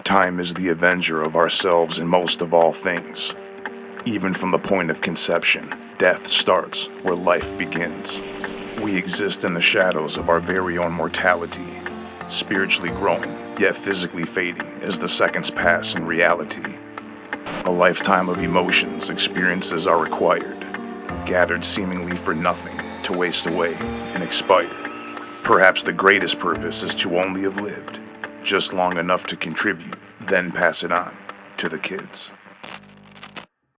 Time is the avenger of ourselves and most of all things. Even from the point of conception, death starts where life begins. We exist in the shadows of our very own mortality, spiritually growing, yet physically fading as the seconds pass in reality. A lifetime of emotions, experiences are required, gathered seemingly for nothing, to waste away and expire. Perhaps the greatest purpose is to only have lived just long enough to contribute, then pass it on to the kids.